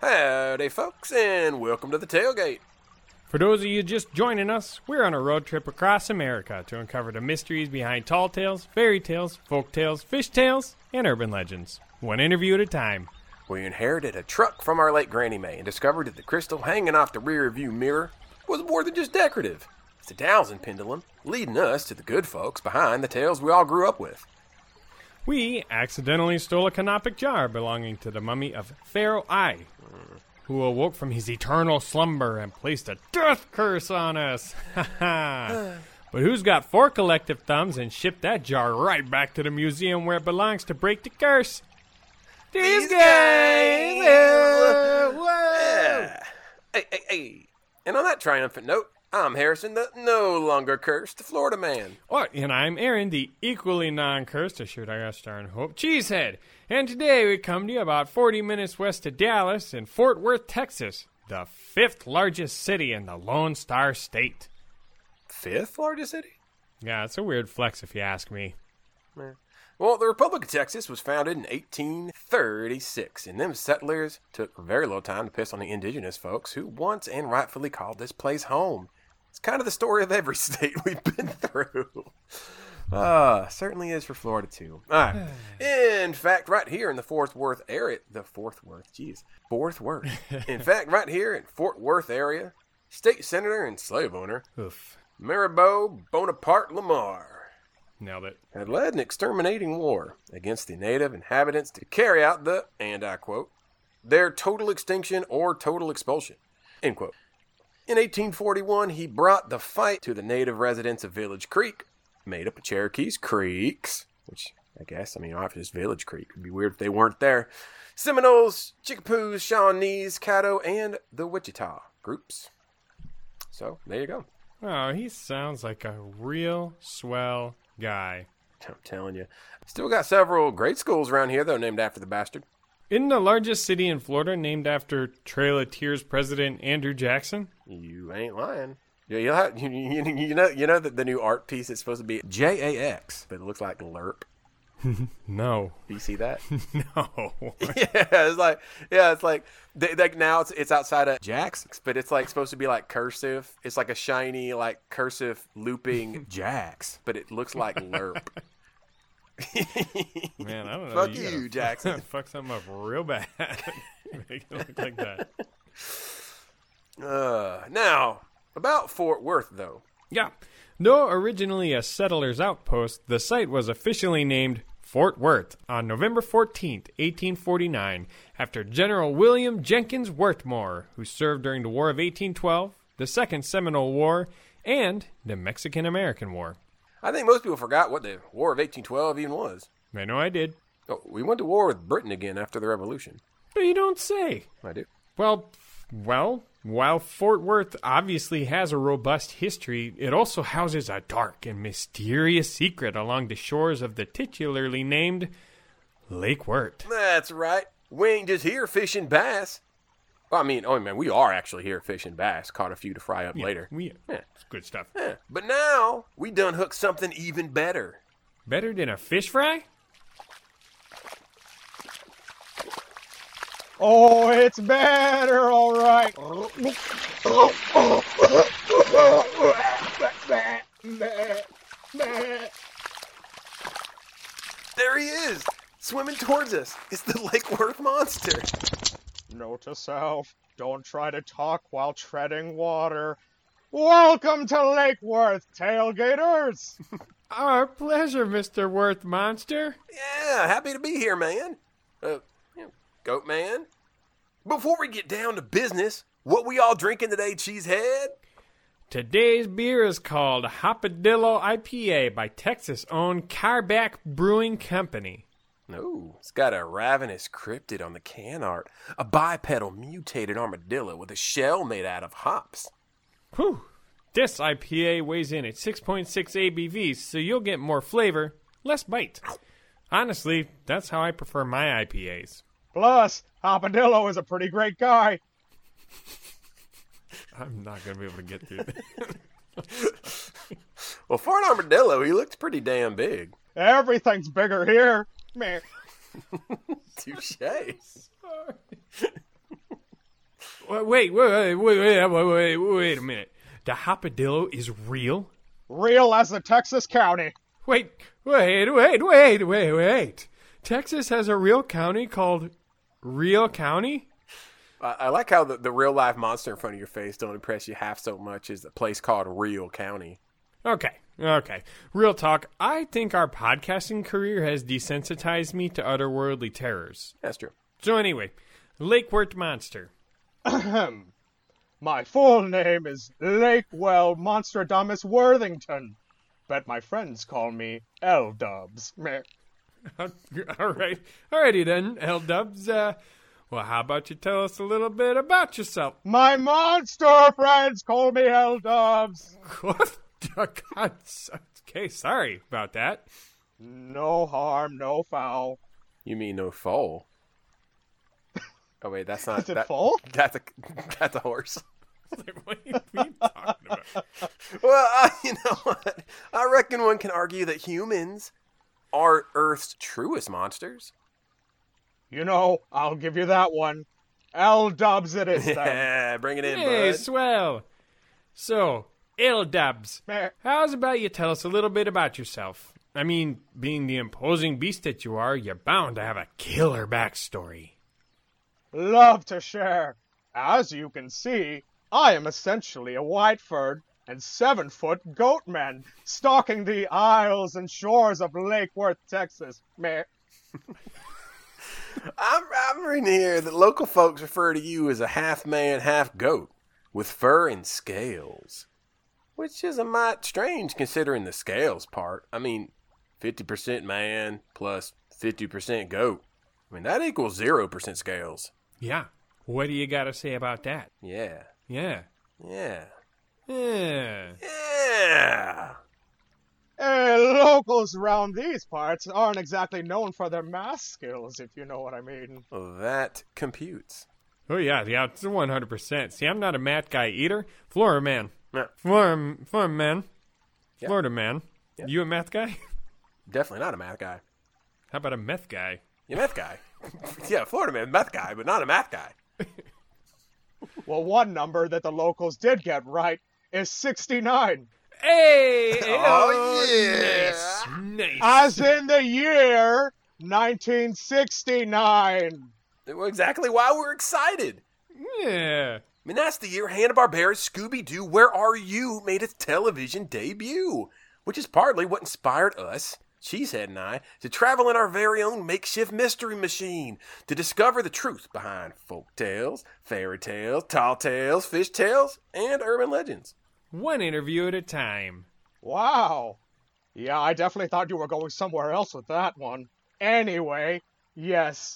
Howdy, folks, and welcome to the tailgate. For those of you just joining us, we're on a road trip across America to uncover the mysteries behind tall tales, fairy tales, folk tales, fish tales, and urban legends. One interview at a time. We inherited a truck from our late Granny Mae and discovered that the crystal hanging off the rear view mirror was more than just decorative. It's a dowsing pendulum, leading us to the good folks behind the tales we all grew up with. We accidentally stole a canopic jar belonging to the mummy of Pharaoh I, who awoke from his eternal slumber and placed a death curse on us. But who's got 4 collective thumbs and shipped that jar right back to the museum where it belongs to break the curse? These guys! Yeah. Hey. And on that triumphant note, I'm Harrison, the no longer cursed Florida man. Oh, and I'm Aaron, the equally non-cursed, or should I star and hope, Cheesehead. And today we come to you about 40 minutes west of Dallas in Fort Worth, Texas, the 5th largest city in the Lone Star State. 5th largest city? Yeah, it's a weird flex if you ask me. Well, the Republic of Texas was founded in 1836, and them settlers took a very little time to piss on the indigenous folks who once and rightfully called this place home. It's kind of the story of every state we've been through. Certainly is for Florida, too. All right. In fact, right here in the Fort Worth area, In fact, right here in Fort Worth area, state senator and slave owner, Mirabeau Bonaparte Lamar, Nailed it. had led an exterminating war against the native inhabitants to carry out the, and I quote, their total extinction or total expulsion, end quote. In 1841, he brought the fight to the native residents of Village Creek, made up of Cherokees, Creeks, which I guess, obviously it's Village Creek. It'd be weird if they weren't there. Seminoles, Chickapoos, Shawnees, Caddo, and the Wichita groups. So, there you go. Oh, he sounds like a real swell guy. I'm telling you. Still got several great schools around here, though, named after the bastard. Isn't the largest city in Florida named after Trail of Tears president Andrew Jackson? You ain't lying. Yeah, you know that the new art piece is supposed to be JAX, but it looks like LERP. No. Do you see that? No. It's like now it's outside of Jax, but it's like supposed to be like cursive. It's like a shiny like cursive looping Jax, but it looks like LERP. Man, I don't know. Fuck you, Jackson. Fuck something up real bad. Make it look like that. Now, about Fort Worth, though. Yeah. Though originally a settler's outpost, the site was officially named Fort Worth on November 14th, 1849, after General William Jenkins Worthmore, who served during the War of 1812, the Second Seminole War, and the Mexican-American War. I think most people forgot what the War of 1812 even was. I know I did. Oh, we went to war with Britain again after the Revolution. But you don't say. I do. Well, while Fort Worth obviously has a robust history, it also houses a dark and mysterious secret along the shores of the titularly named Lake Wirt. That's right. We ain't just here fishing bass. Well, we are actually here fishing bass. Caught a few to fry up later. It's good stuff. Yeah. But now, we done hooked something even better. Better than a fish fry? Oh, it's better, all right. There he is, swimming towards us. It's the Lake Worth monster. Note to self, don't try to talk while treading water. Welcome to Lake Worth, tailgaters. Our pleasure, Mr. Worth Monster. Yeah, happy to be here, man. Goat man. Before we get down to business, what we all drinking today, Cheesehead? Today's beer is called Hopadillo IPA by Texas-owned Carback Brewing Company. No, it's got a ravenous cryptid on the can art. A bipedal mutated armadillo with a shell made out of hops. Whew. This IPA weighs in at 6.6 ABV, so you'll get more flavor, less bite. Honestly, that's how I prefer my IPAs. Plus, Hopadillo is a pretty great guy. I'm not going to be able to get through that. Well, for an armadillo, he looked pretty damn big. Everything's bigger here. Man. Touche. Wait a minute. The Hopadillo is real? Real as the Texas County. Wait. Texas has a real county called Real County? I like how the real-life monster in front of your face don't impress you half so much as the place called Real County. Okay. Real talk, I think our podcasting career has desensitized me to otherworldly terrors. That's true. So anyway, Lake Worth Monster. Ahem. My full name is Lakewell Monstradamus Worthington. Bet my friends call me L-Dubs. Meh. Alrighty then, L-Dubs. Well, how about you tell us a little bit about yourself? My monster friends call me L-Dubs. What? God, okay, sorry about that. No harm, no foul. You mean no foal? Oh wait, that's not. Is it foal? That's a horse. What are you talking about? Well, you know what? I reckon one can argue that humans are Earth's truest monsters. You know, I'll give you that one. L-Dubs it is then. Yeah, bring it in, Hey, bud. swell. So, L-Dubs, Meh. how's about you tell us a little bit about yourself? I mean, being the imposing beast that you are, you're bound to have a killer backstory. Love to share. As you can see, I am essentially a white-furred and 7-foot goat man stalking the isles and shores of Lake Worth, Texas. Meh. I'm reading here that local folks refer to you as a half-man, half-goat with fur and scales, which is a mite strange considering the scales part. I mean, 50% man plus 50% goat. I mean, that equals 0% scales. Yeah. What do you got to say about that? Yeah. Yeah. Yeah. Yeah. Yeah. Locals around these parts aren't exactly known for their math skills, if you know what I mean. That computes. Oh, yeah, it's 100%. See, I'm not a math guy either. Florida man. Yeah. Florida man. Yeah. Florida man. Yeah. You a math guy? Definitely not a math guy. How about a meth guy? You meth guy. Yeah, Florida man, meth guy, but not a math guy. Well, one number that the locals did get right is 69. Hey! Oh, yeah. Nice. As in the year 1969. Well, exactly why we're excited. Yeah. I mean, that's the year Hanna-Barbera's Scooby-Doo, Where Are You? Made its television debut, which is partly what inspired us, Cheesehead and I, to travel in our very own makeshift mystery machine to discover the truth behind folk tales, fairy tales, tall tales, fish tales, and urban legends. One interview at a time. Wow. Yeah, I definitely thought you were going somewhere else with that one. Anyway, yes,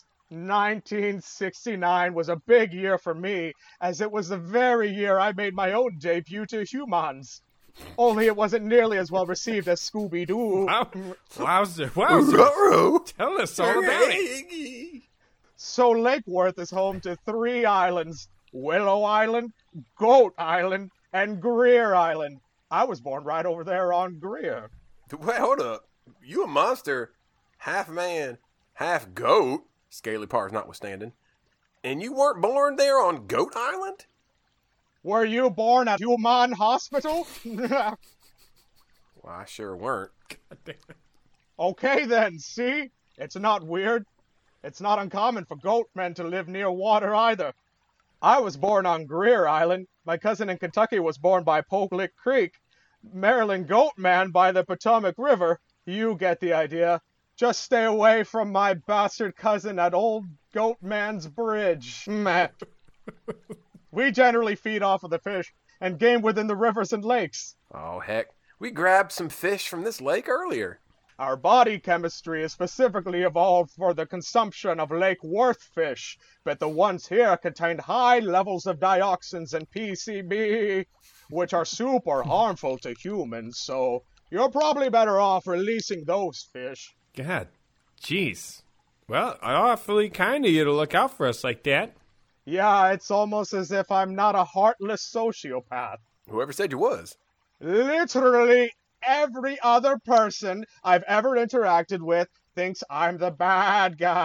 1969 was a big year for me, as it was the very year I made my own debut to humans. Only it wasn't nearly as well received as Scooby-Doo. Wow. Wowzer. Ruh-roh. Tell us all about it. So Lake Worth is home to 3 islands: Willow Island, Goat Island, and Greer Island. I was born right over there on Greer. Wait, hold up. You a monster, half man, half goat, scaly parts notwithstanding, and you weren't born there on Goat Island? Were you born at Human Hospital? Well, I sure weren't. Okay then, see? It's not weird. It's not uncommon for goat men to live near water either. I was born on Greer Island. My cousin in Kentucky was born by Poke Lick Creek. Maryland Goat Man by the Potomac River. You get the idea. Just stay away from my bastard cousin at Old Goat Man's Bridge. Meh. We generally feed off of the fish and game within the rivers and lakes. Oh, heck. We grabbed some fish from this lake earlier. Our body chemistry is specifically evolved for the consumption of Lake Worth fish, but the ones here contain high levels of dioxins and PCB, which are super harmful to humans, so you're probably better off releasing those fish. God, jeez. Well, awfully kind of you to look out for us like that. Yeah, it's almost as if I'm not a heartless sociopath. Whoever said you was. Literally every other person I've ever interacted with thinks I'm the bad guy.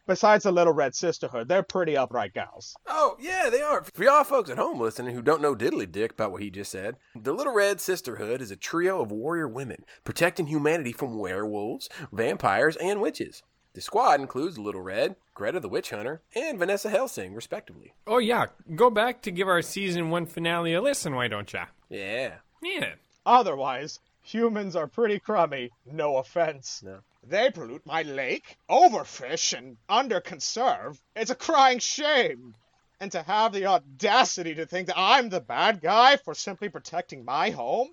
Besides the Little Red Sisterhood, they're pretty upright gals. Oh, yeah, they are. For y'all folks at home listening who don't know diddly dick about what he just said, the Little Red Sisterhood is a trio of warrior women protecting humanity from werewolves, vampires, and witches. The squad includes Little Red, Greta the Witch Hunter, and Vanessa Helsing, respectively. Oh, yeah. Go back to give our season 1 finale a listen, why don't ya? Yeah. Yeah. Otherwise, humans are pretty crummy, no offense. No. They pollute my lake, overfish, and underconserve. It's a crying shame. And to have the audacity to think that I'm the bad guy for simply protecting my home?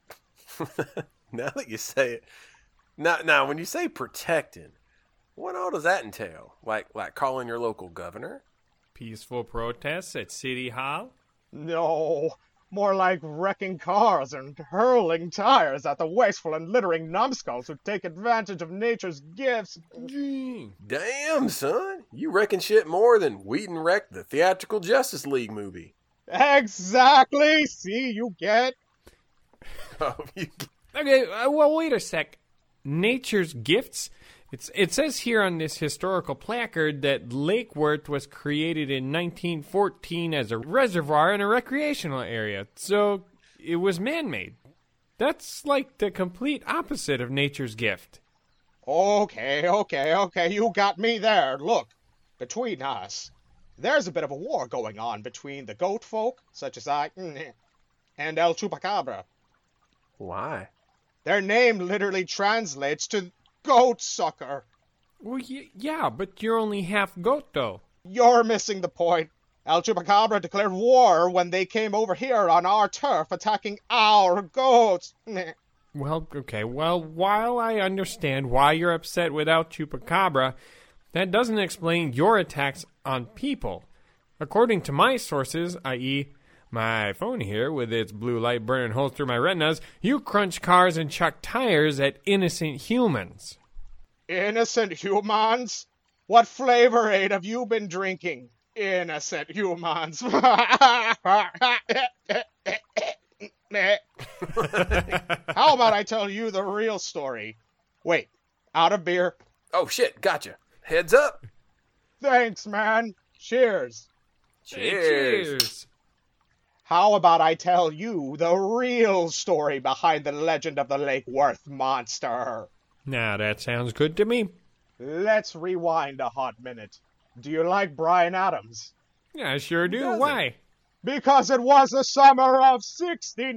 Now that you say it. Now, when you say protecting, what all does that entail? Like calling your local governor? Peaceful protests at City Hall? No, more like wrecking cars and hurling tires at the wasteful and littering numbskulls who take advantage of nature's gifts. Damn, son. You reckon shit more than Whedon wrecked the theatrical Justice League movie. Exactly! See, you get? Oh, Okay, well, wait a sec. Nature's gifts? It says here on this historical placard that Lake Worth was created in 1914 as a reservoir and a recreational area, so it was man-made. That's like the complete opposite of nature's gift. Okay, you got me there. Look, between us, there's a bit of a war going on between the goat folk, such as I, and El Chupacabra. Why? Their name literally translates to goat sucker. Well, yeah, but you're only half goat, though. You're missing the point. El Chupacabra declared war when they came over here on our turf, attacking our goats. Well, okay, while I understand why you're upset with El Chupacabra, that doesn't explain your attacks on people. According to my sources, i.e., my phone here with its blue light burning holes through my retinas, you crunch cars and chuck tires at innocent humans. Innocent humans? What flavor aid have you been drinking? Innocent humans. How about I tell you the real story? Wait, out of beer? Oh, shit, gotcha. Heads up. Thanks, man. Cheers. Cheers. How about I tell you the real story behind the legend of the Lake Worth monster? Now, that sounds good to me. Let's rewind a hot minute. Do you like Bryan Adams? Yeah, I sure do. Why? Because it was the summer of '69.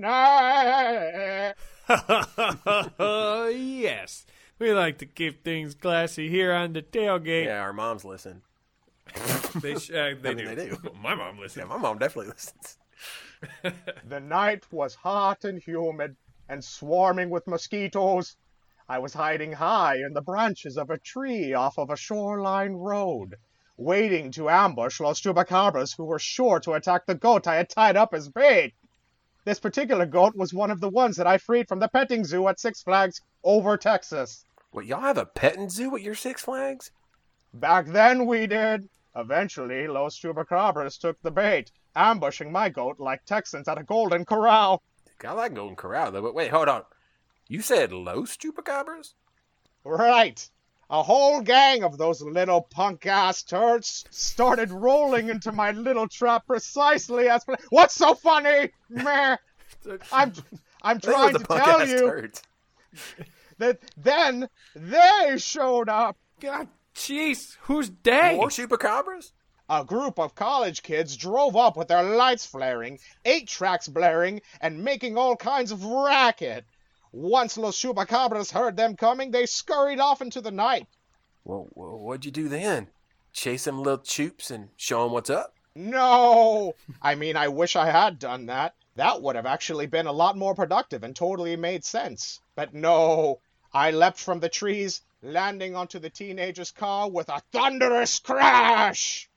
Yes. We like to keep things classy here on the tailgate. Yeah, our moms listen. They do. My mom listens. Yeah, my mom definitely listens. The night was hot and humid and swarming with mosquitoes. I was hiding high in the branches of a tree off of a shoreline road, waiting to ambush Los Chupacabras who were sure to attack the goat I had tied up as bait. This particular goat was one of the ones that I freed from the petting zoo at Six Flags over Texas. What, y'all have a petting zoo at your Six Flags? Back then we did. Eventually, Los Chupacabras took the bait, ambushing my goat like Texans at a Golden Corral. I like Golden Corral, though, but wait, hold on. You said Los Chupacabras? Right. A whole gang of those little punk-ass turds started rolling into my little trap precisely as... What's so funny? Meh. I'm trying to tell you that then they showed up. God, jeez, who's they? More Chupacabras? A group of college kids drove up with their lights flaring, 8 tracks blaring, and making all kinds of racket. Once Los Chupacabras heard them coming, they scurried off into the night. Well, what'd you do then? Chase them little choops and show them what's up? No! I mean, I wish I had done that. That would have actually been a lot more productive and totally made sense. But no, I leapt from the trees, landing onto the teenager's car with a thunderous crash!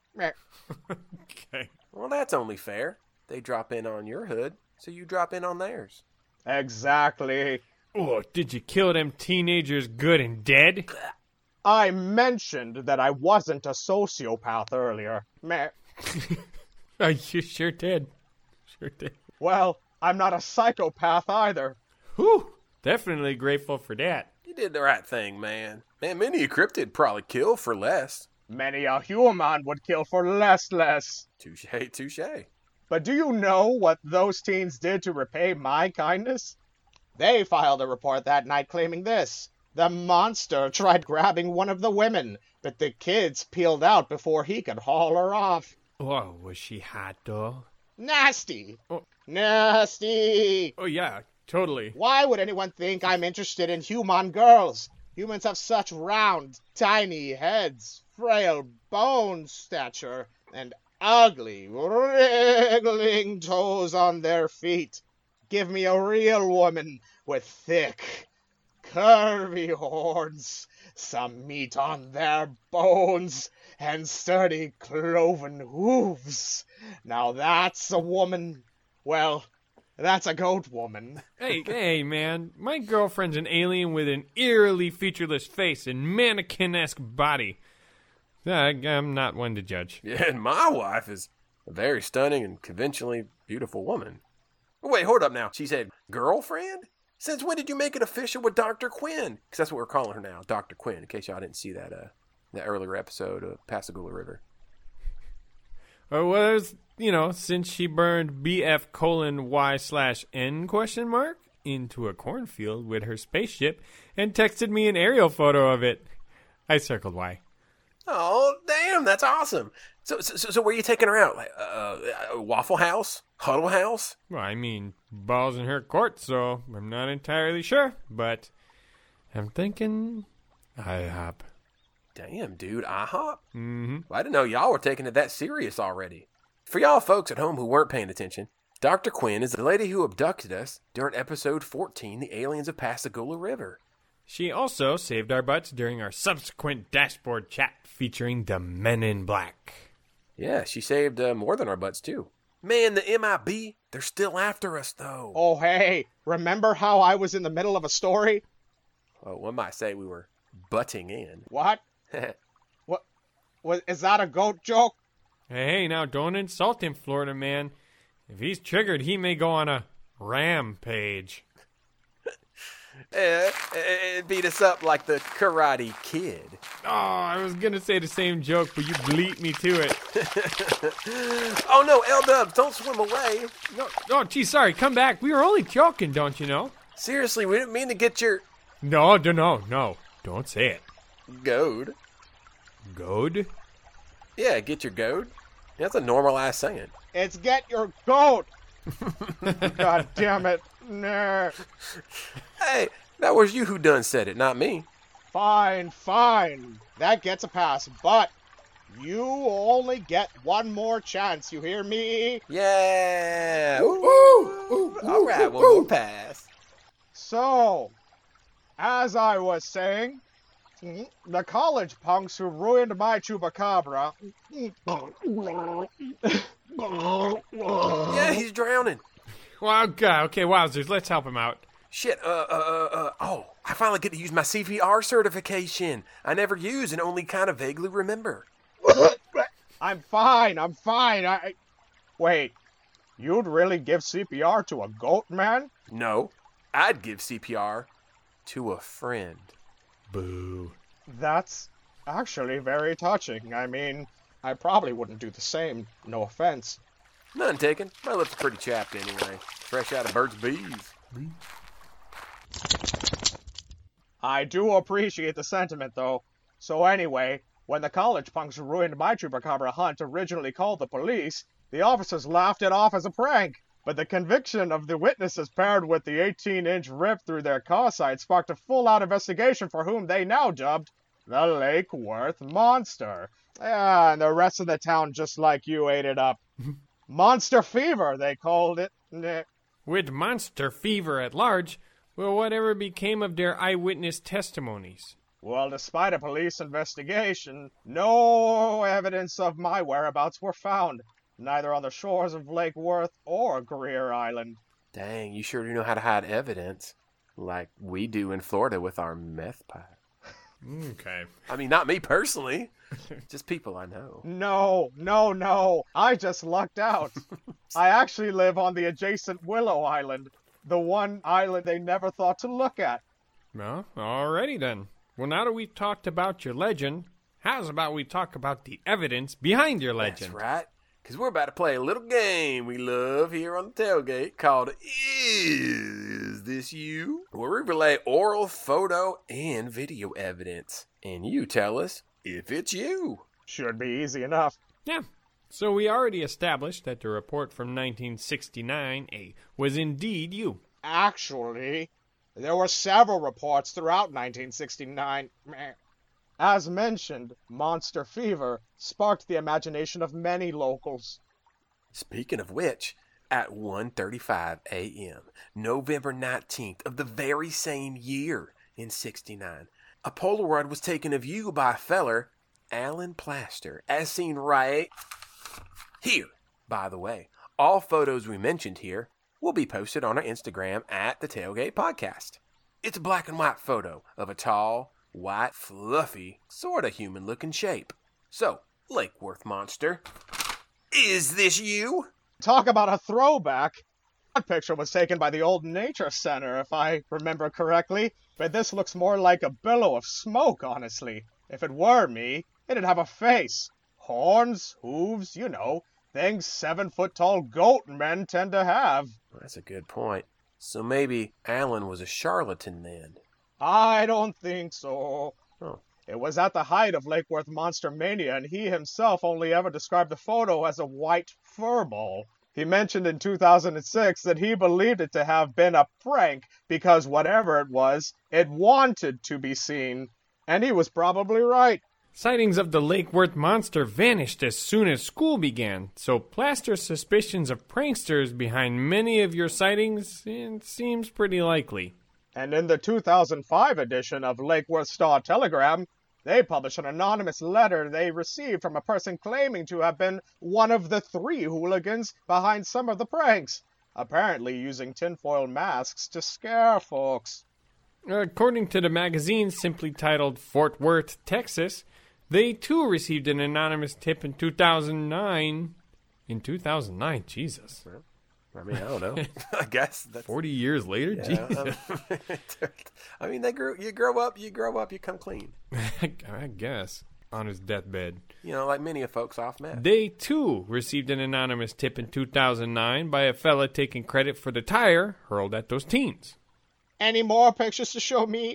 Okay. Well, that's only fair. They drop in on your hood, so you drop in on theirs. Exactly. Oh, did you kill them teenagers good and dead? I mentioned that I wasn't a sociopath earlier. Meh. Oh, you sure did. Sure did. Well, I'm not a psychopath either. Whew. Definitely grateful for that. You did the right thing, man. Man, many a cryptid probably kill for less. Many a human would kill for less. Touche, touche. But do you know what those teens did to repay my kindness? They filed a report that night claiming this. The monster tried grabbing one of the women, but the kids peeled out before he could haul her off. Whoa, was she hot, though? Nasty! Oh. Nasty! Oh, yeah, totally. Why would anyone think I'm interested in human girls? Humans have such round, tiny heads, frail bone stature, and ugly, wriggling toes on their feet. Give me a real woman with thick, curvy horns, some meat on their bones, and sturdy cloven hooves. Now that's a woman. Well, that's a goat woman. Hey, man. My girlfriend's an alien with an eerily featureless face and mannequin-esque body. I'm not one to judge. Yeah, and my wife is a very stunning and conventionally beautiful woman. Wait, hold up now. She said, girlfriend? Since when did you make it official with Dr. Quinn? Because that's what we're calling her now, Dr. Quinn, in case y'all didn't see that earlier episode of Pascagoula River. Well, since she burned BF:Y/N ? Into a cornfield with her spaceship and texted me an aerial photo of it. I circled Y. Oh, damn, that's awesome. So where are you taking her out? Like, Waffle House? Huddle House? Well, I mean, ball's in her court, so I'm not entirely sure, but I'm thinking IHOP. Damn, dude, IHOP? Mm-hmm. Well, I didn't know y'all were taking it that serious already. For y'all folks at home who weren't paying attention, Dr. Quinn is the lady who abducted us during episode 14, The Aliens of Pascagoula River. She also saved our butts during our subsequent dashboard chat featuring the Men in Black. Yeah, she saved more than our butts, too. Man, the MIB, they're still after us, though. Oh, hey, remember how I was in the middle of a story? Oh, one might say we were butting in. What? What? Is that a goat joke? Hey, now don't insult him, Florida man. If he's triggered, he may go on a rampage. Beat us up like the Karate Kid. Oh, I was going to say the same joke, but you bleat me to it. Oh, no, L-Dubs, don't swim away. Oh, gee, sorry. Come back. We were only joking, don't you know? Seriously, we didn't mean to get your... No. Don't say it. Goad. Goad? Yeah, get your goad. That's a normal-ass saying. It's get your goat. God damn it. Nah. Hey, that was you who done said it, not me. Fine. That gets a pass, but you only get one more chance, you hear me? Yeah. Ooh. All right, one more pass. So, as I was saying, the college punks who ruined my chupacabra... Yeah, he's drowning. Well, okay, wowzers, let's help him out. Shit, oh, I finally get to use my CPR certification. I never use and only kind of vaguely remember. I'm fine. Wait, you'd really give CPR to a goat, man? No, I'd give CPR to a friend. Boo. That's actually very touching. I mean, I probably wouldn't do the same, no offense. None taken. My lips are pretty chapped anyway. Fresh out of Burt's Bees. I do appreciate the sentiment, though. So anyway, when the college punks who ruined my chupacabra hunt originally called the police, the officers laughed it off as a prank. But the conviction of the witnesses paired with the 18-inch rip through their car side sparked a full-out investigation for whom they now dubbed the Lake Worth Monster. Yeah, and the rest of the town, just like you, ate it up. Monster fever, they called it. With monster fever at large, well, whatever became of their eyewitness testimonies? Well, despite a police investigation, no evidence of my whereabouts were found, neither on the shores of Lake Worth or Greer Island. Dang, you sure do know how to hide evidence. Like we do in Florida with our meth pipe. Okay. I mean, not me personally. Just people I know. No. I just lucked out. I actually live on the adjacent Willow Island, the one island they never thought to look at. Well, alrighty then. Well, now that we've talked about your legend, how's about we talk about the evidence behind your legend? That's right, because we're about to play a little game we love here on the tailgate called Is This You? Where we relay oral, photo, and video evidence. And you tell us if it's you. Should be easy enough. Yeah. So we already established that the report from 1969 was indeed you. Actually, there were several reports throughout 1969. As mentioned, monster fever sparked the imagination of many locals. Speaking of which, at 1:35 a.m., November 19th of the very same year in 69, a Polaroid was taken of you by a feller, Alan Plaster, as seen right here. By the way, all photos we mentioned here will be posted on our Instagram at the Tailgate Podcast. It's a black and white photo of a tall, white, fluffy, sort of human-looking shape. So, Lake Worth Monster, is this you? Talk about a throwback. That picture was taken by the old Nature Center, if I remember correctly, but this looks more like a billow of smoke, honestly. If it were me, it'd have a face. Horns, hooves, you know, things 7-foot-tall goat men tend to have. That's a good point. So maybe Alan was a charlatan then. I don't think so. Oh. It was at the height of Lake Worth Monster Mania, and he himself only ever described the photo as a white furball. He mentioned in 2006 that he believed it to have been a prank because whatever it was, it wanted to be seen. And he was probably right. Sightings of the Lake Worth monster vanished as soon as school began, so Plaster's suspicions of pranksters behind many of your sightings seems pretty likely. And in the 2005 edition of Lake Worth Star Telegram, they published an anonymous letter they received from a person claiming to have been one of the 3 hooligans behind some of the pranks, apparently using tinfoil masks to scare folks. According to the magazine simply titled Fort Worth, Texas, they too received an anonymous tip in 2009. In 2009, Jesus. I mean, I don't know. I guess that's 40 years later? yeah, Jesus. I mean, you grow up, you come clean. I guess. On his deathbed. You know, like many of folks off meth. They, too, received an anonymous tip in 2009 by a fella taking credit for the tire hurled at those teens. Any more pictures to show me?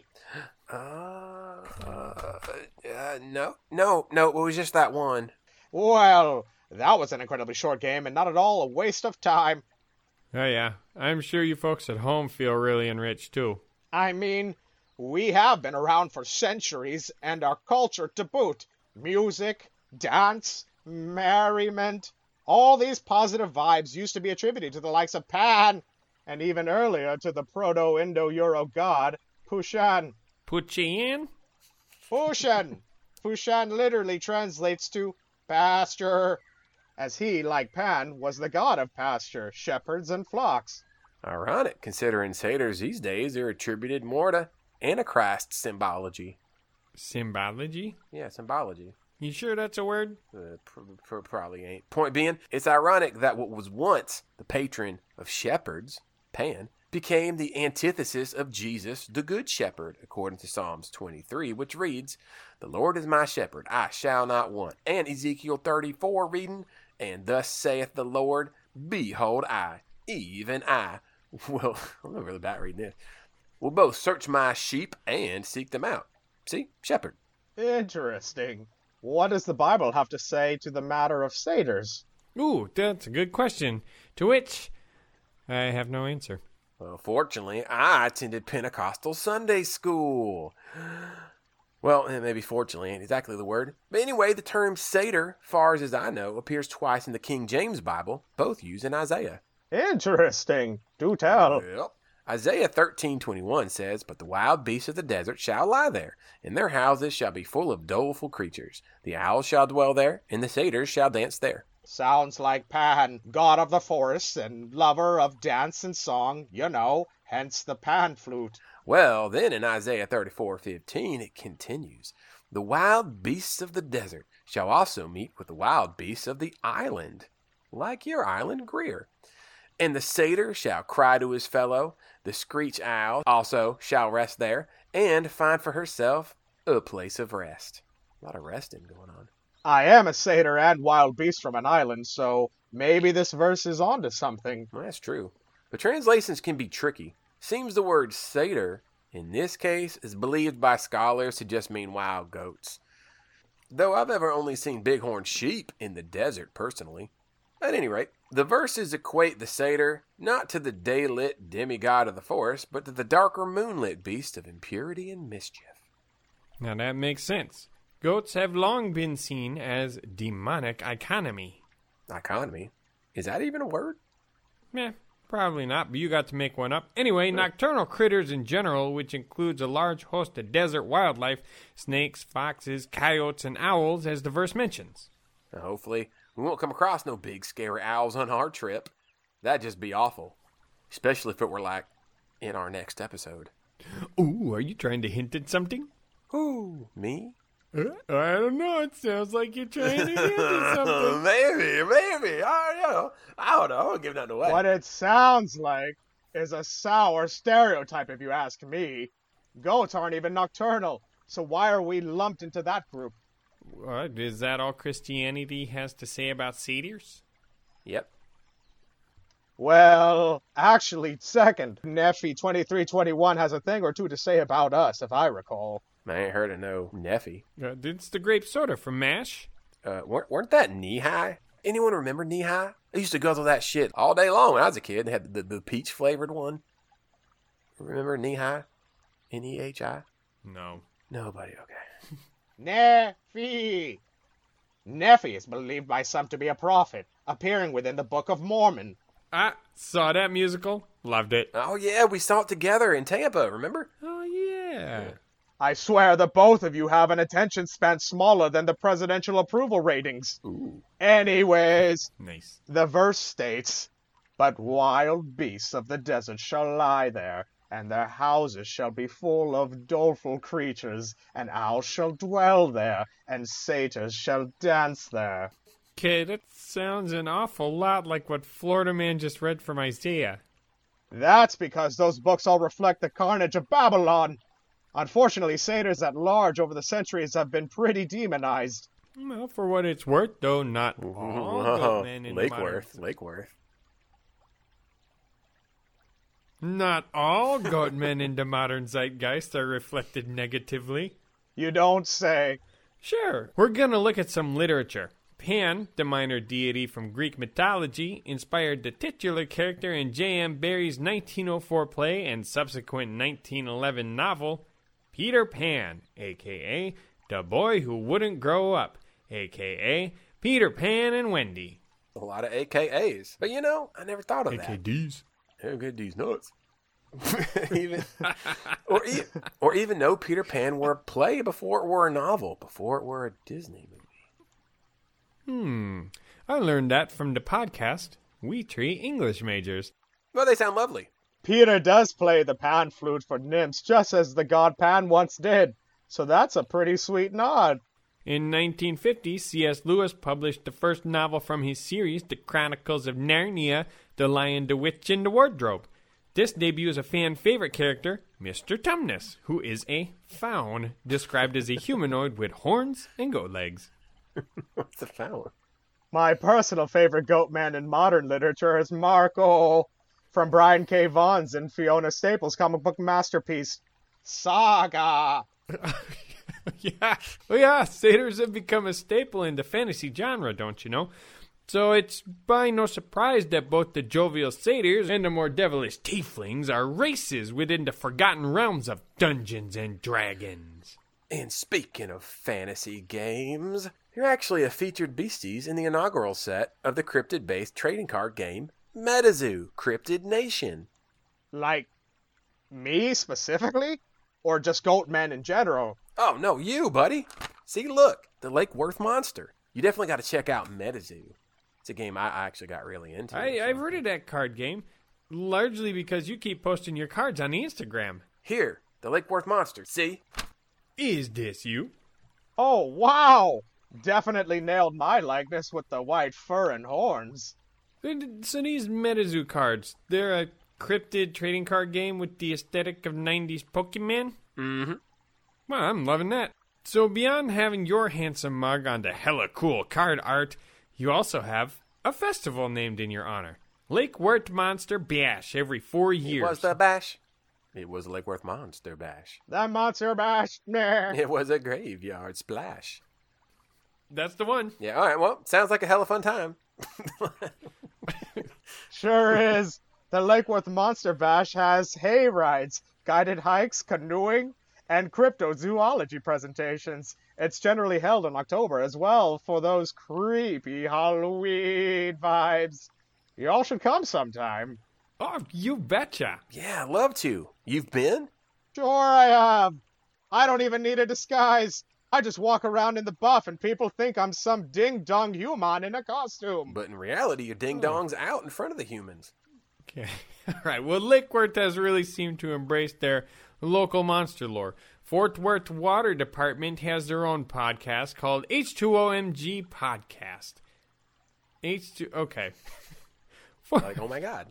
No, it was just that one. Well, that was an incredibly short game and not at all a waste of time. Oh, yeah. I'm sure you folks at home feel really enriched, too. I mean, we have been around for centuries, and our culture to boot. Music, dance, merriment. All these positive vibes used to be attributed to the likes of Pan, and even earlier to the Proto-Indo-Euro god, Pushan. Puchian? Pushan! Pushan literally translates to pasture, as he, like Pan, was the god of pasture, shepherds, and flocks. Ironic, considering satyrs these days are attributed more to Antichrist symbology. Symbology? Yeah, symbology. You sure that's a word? Probably ain't. Point being, it's ironic that what was once the patron of shepherds, Pan, became the antithesis of Jesus, the Good Shepherd, according to Psalms 23, which reads, "The Lord is my shepherd, I shall not want." And Ezekiel 34 reading, "And thus saith the Lord, behold I, even I, will," I'm not really bad reading this, "will both search my sheep and seek them out." See? Shepherd. Interesting. What does the Bible have to say to the matter of satyrs? Ooh, that's a good question. To which I have no answer. Well, fortunately, I attended Pentecostal Sunday school. Well, maybe fortunately ain't exactly the word. But anyway, the term satyr, far as I know, appears twice in the King James Bible, both used in Isaiah. Interesting. Do tell. Yep. Isaiah 13:21 says, "But the wild beasts of the desert shall lie there, and their houses shall be full of doleful creatures. The owls shall dwell there, and the satyrs shall dance there." Sounds like Pan, god of the forests and lover of dance and song, you know, hence the pan flute. Well, then in Isaiah 34:15 it continues, "The wild beasts of the desert shall also meet with the wild beasts of the island," like your island, Greer. "And the satyr shall cry to his fellow, the screech owl also shall rest there, and find for herself a place of rest." A lot of resting going on. I am a satyr and wild beast from an island, so maybe this verse is onto something. Well, that's true. But translations can be tricky. Seems the word satyr, in this case, is believed by scholars to just mean wild goats. Though I've ever only seen bighorn sheep in the desert, personally. At any rate, the verses equate the satyr not to the daylit demigod of the forest, but to the darker moonlit beast of impurity and mischief. Now that makes sense. Goats have long been seen as demonic economy. Economy? Is that even a word? Meh, probably not, but you got to make one up. Anyway, nocturnal critters in general, which includes a large host of desert wildlife, snakes, foxes, coyotes, and owls, as the verse mentions. Now, hopefully, we won't come across no big scary owls on our trip. That'd just be awful. Especially if it were like in our next episode. Ooh, are you trying to hint at something? Ooh, me? I don't know. It sounds like you're trying to hint at something. Maybe. I don't know. I don't give nothing away. What it sounds like is a sour stereotype, if you ask me. Goats aren't even nocturnal, so why are we lumped into that group? What, is that all Christianity has to say about satyrs? Yep. Well, actually, second, Nephi 2321 has a thing or two to say about us, if I recall. I ain't heard of no Nephi. It's the grape soda from MASH. Weren't that knee-high? Anyone remember knee-high? I used to guzzle that shit all day long when I was a kid. They had the peach-flavored one. Remember knee-high? N-E-H-I? No. Nobody, okay. Nephi! Nephi is believed by some to be a prophet, appearing within the Book of Mormon. I saw that musical. Loved it. Oh, yeah, we saw it together in Tampa, remember? Oh, yeah. I swear that both of you have an attention span smaller than the presidential approval ratings. Ooh. Anyways, Nice. the verse states, "But wild beasts of the desert shall lie there, and their houses shall be full of doleful creatures, and owls shall dwell there, and satyrs shall dance there." Okay, that sounds an awful lot like what Florida Man just read from Isaiah. That's because those books all reflect the carnage of Babylon. Unfortunately, satyrs at large over the centuries have been pretty demonized. Well, for what it's worth, though, not all good men in the modern... Lakeworth. Not all goat men in the modern zeitgeist are reflected negatively. You don't say. Sure, we're gonna look at some literature. Pan, the minor deity from Greek mythology, inspired the titular character in J.M. Barrie's 1904 play and subsequent 1911 novel, Peter Pan, a.k.a. The Boy Who Wouldn't Grow Up, a.k.a. Peter Pan and Wendy. A lot of AKAs. But I never thought of that. AKDs. Who get these nuts? or even know Peter Pan were a play before it were a novel, before it were a Disney movie. I learned that from the podcast, We Treat English Majors. Well, they sound lovely. Peter does play the pan flute for nymphs, just as the god Pan once did. So that's a pretty sweet nod. In 1950, C.S. Lewis published the first novel from his series, The Chronicles of Narnia, The Lion, the Witch, and the Wardrobe. This debuts a fan-favorite character, Mr. Tumnus, who is a faun, described as a humanoid with horns and goat legs. What's the faun? My personal favorite goat man in modern literature is Marco, from Brian K. Vaughan's and Fiona Staples' comic book masterpiece, Saga. Yeah, satyrs have become a staple in the fantasy genre, don't you know? So it's by no surprise that both the jovial satyrs and the more devilish tieflings are races within the forgotten realms of Dungeons and Dragons. And speaking of fantasy games, you're actually a featured beasties in the inaugural set of the cryptid-based trading card game, MetaZoo Cryptid Nation. Like, me specifically? Or just goat men in general? Oh, no, you, buddy. See, look, the Lake Worth monster. You definitely got to check out MetaZoo. It's a game I actually got really into. I've heard of that card game, largely because you keep posting your cards on the Instagram. Here, the Lake Worth monster, see? Is this you? Oh, wow! Definitely nailed my likeness with the white fur and horns. So these MetaZoo cards, they're a cryptid trading card game with the aesthetic of 90s Pokemon? Mm-hmm. Well, I'm loving that. So beyond having your handsome mug onto hella cool card art, you also have a festival named in your honor. Lake Worth Monster Bash every 4 years. It was the bash. It was Lake Worth Monster Bash. The Monster Bash. Meh. It was a graveyard splash. That's the one. Yeah, all right, well, sounds like a hella fun time. Sure is. The Lake Worth Monster Bash has hay rides, guided hikes, canoeing, and cryptozoology presentations. It's generally held in October as well for those creepy Halloween vibes. You all should come sometime. Oh, you betcha. Yeah, I'd love to. You've been? Sure I have. I don't even need a disguise. I just walk around in the buff and people think I'm some ding-dong human in a costume. But in reality, your ding-dong's out in front of the humans. Okay. All right. Well, Lake Worth has really seemed to embrace their local monster lore. Fort Worth Water Department has their own podcast called H2OMG Podcast. Okay. Like, oh my God.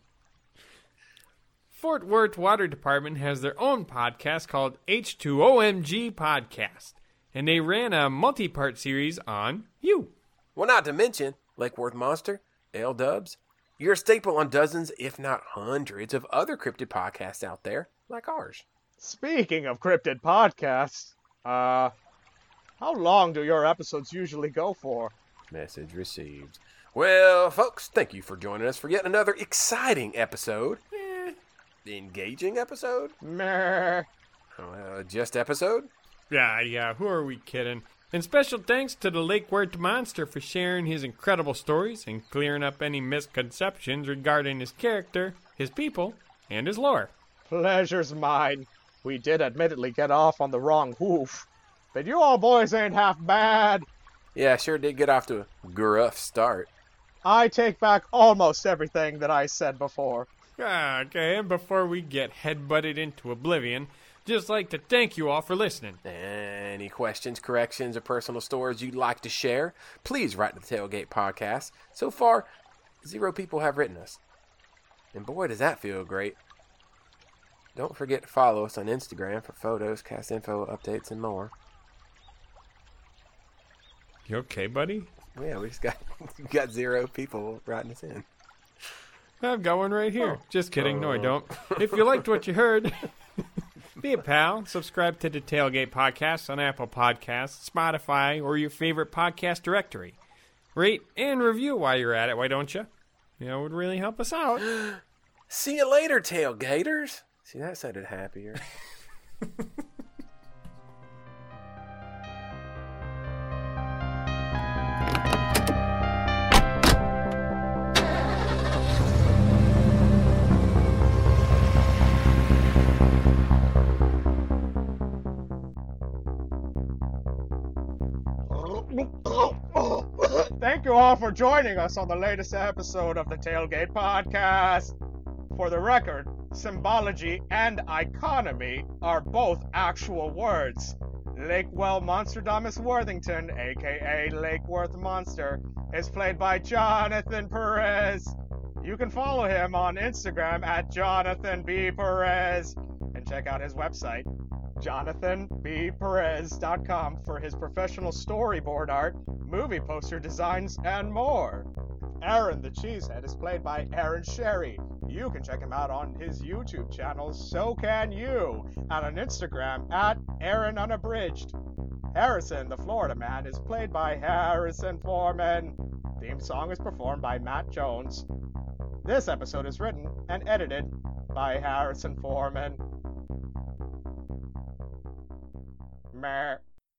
Fort Worth Water Department has their own podcast called H2OMG Podcast. And they ran a multi-part series on you. Well, not to mention, Lake Worth Monster, L-Dubs, you're a staple on dozens, if not hundreds, of other cryptid podcasts out there, like ours. Speaking of cryptid podcasts, how long do your episodes usually go for? Message received. Well, folks, thank you for joining us for yet another exciting episode. Engaging episode? Meh. Just episode? Yeah, who are we kidding? And special thanks to the Lake Worth Monster for sharing his incredible stories and clearing up any misconceptions regarding his character, his people, and his lore. Pleasure's mine. We did admittedly get off on the wrong hoof, but you all boys ain't half bad. Yeah, sure did get off to a gruff start. I take back almost everything that I said before. Okay, and before we get headbutted into oblivion, just like to thank you all for listening. Any questions, corrections, or personal stories you'd like to share, please write to the Tailgate Podcast. So far, 0 people have written us. And boy, does that feel great. Don't forget to follow us on Instagram for photos, cast info, updates, and more. You okay, buddy? Yeah, we just got 0 people writing us in. I've got one right here. Just kidding. No, I don't. If you liked what you heard, be a pal. Subscribe to the Tailgate Podcast on Apple Podcasts, Spotify, or your favorite podcast directory. Rate and review while you're at it, why don't you? You know, it would really help us out. See you later, Tailgaters. See, that sounded happier. Thank you all for joining us on the latest episode of the Tailgate Podcast. For the record, symbology and economy are both actual words. Lakewell Monsterdamus Worthington, aka Lake Worth Monster, is played by Jonathan Perez. You can follow him on Instagram at Jonathan B. Perez and check out his website, jonathanbperez.com, for his professional storyboard art, movie poster designs, and more. Aaron the Cheesehead is played by Aaron Sherry. You can check him out on his YouTube channel, So Can You, and on Instagram at Aaron Unabridged. Harrison the Florida Man is played by Harrison Foreman. Theme song is performed by Matt Jones. This episode is written and edited by Harrison Foreman. Meh.